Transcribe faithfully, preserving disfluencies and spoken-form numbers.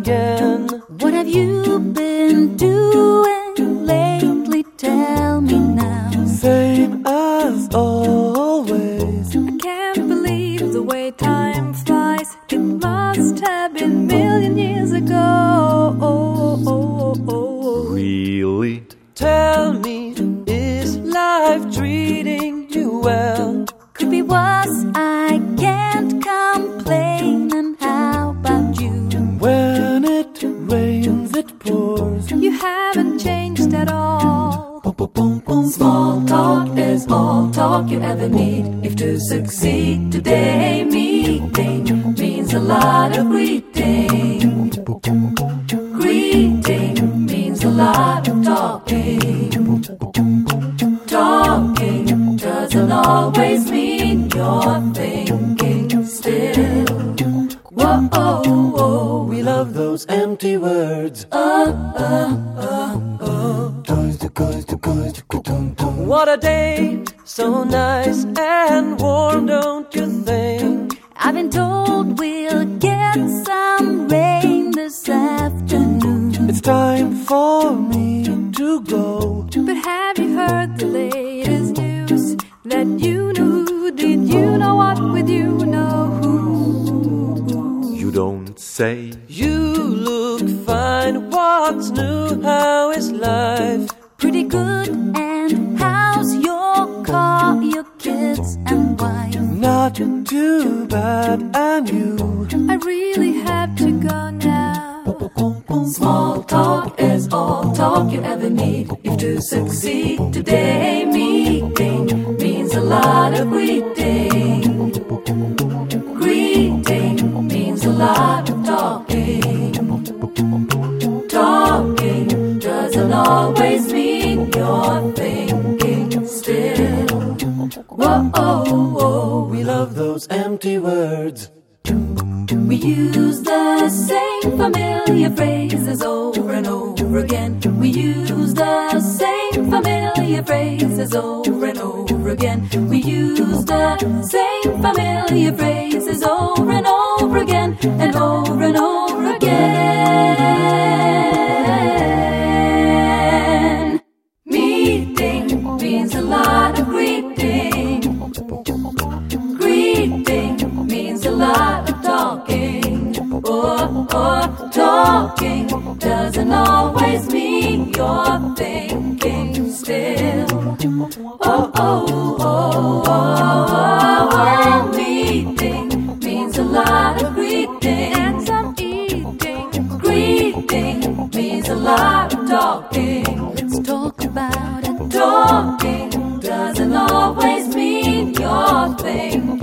again. What have you been doing lately? Tell me now. Same as always. I can't believe the way time flies. It must have been a million years ago. Oh, oh, oh, oh. Really? Tell me, is life treating you well? Could be worse, I can't complain. And how about you? When it rains, it pours. You haven't changed at all. Small talk is all talk you ever need. If to succeed today, meeting means a lot of greeting. Greeting means a lot of talking. Talking doesn't always mean you're thinking still. Whoa, oh, oh. We love those empty words. Uh, uh, uh, uh. What a day, so nice and warm, don't you think? I've been told we'll get some rain this afternoon. It's time for me to go. But have you heard the latest news? That you knew, did you know what with you know who? You don't say. You look fine, what's new, how is life? Pretty good, and how's your car, your kids and wife? Not too bad, and you? I really have to go now. Small talk is all talk you ever need. If to succeed today, meeting means a lot of greeting. Greeting means a lot of talking. Talking doesn't always mean you're thinking still. Whoa, oh, oh. We love those empty words. We use the same familiar phrases over and over again. We use the same familiar phrases over and over again. We use the same familiar phrases over and over again and over and over again. Meeting means a lot of greeting. Greeting means a lot of talking. Oh, oh, talking doesn't always mean you're thinking still. Oh, oh, oh, oh, oh, oh. Meeting means a lot of greeting and some eating. Greeting means a lot of talking. Let's talk about it. Talking doesn't always mean you're thinking